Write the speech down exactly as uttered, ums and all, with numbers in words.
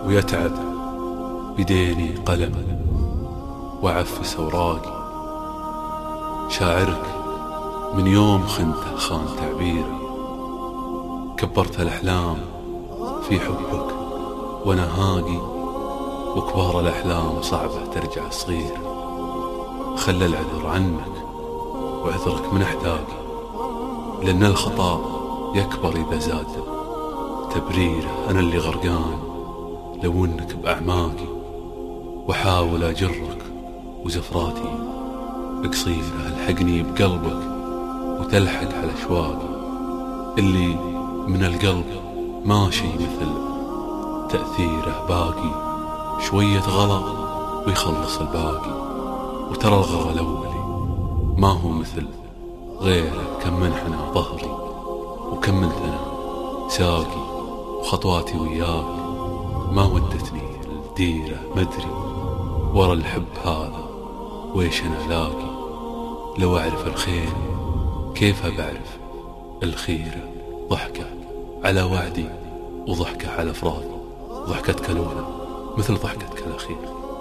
ويتعب بديني قلم وعفس أوراقي. شاعرك من يوم خنته خان تعبيره، كبرت الأحلام في حبك وانا هاقي، وكبار الأحلام صعبة ترجع صغيرة. خلى العذر عنك وعذرك من احتاجي، لأن الخطأ يكبر إذا زاد تبريره. أنا اللي غرقان لو انك بأعماقي، وحاول أجرك وزفراتي قصيرة. الحقني بقلبك وتلحق على أشواقي، اللي من القلب ماشي مثل تأثيره باقي. شوية غلا ويخلص الباقي، وترى الغلا الأولي ما هو مثل غيره. كم منحنى ظهري وكملت أنا ساقي، وخطواتي وياك ما ودتني الديرة. مدري ورا الحب هذا ويش أنا لاقي. لو أعرف الخير كيف بعرف الخيرة؟ ضحكة على وعدي وضحكة على فراقي، ضحكتك الأولى مثل ضحكتك الأخيرة.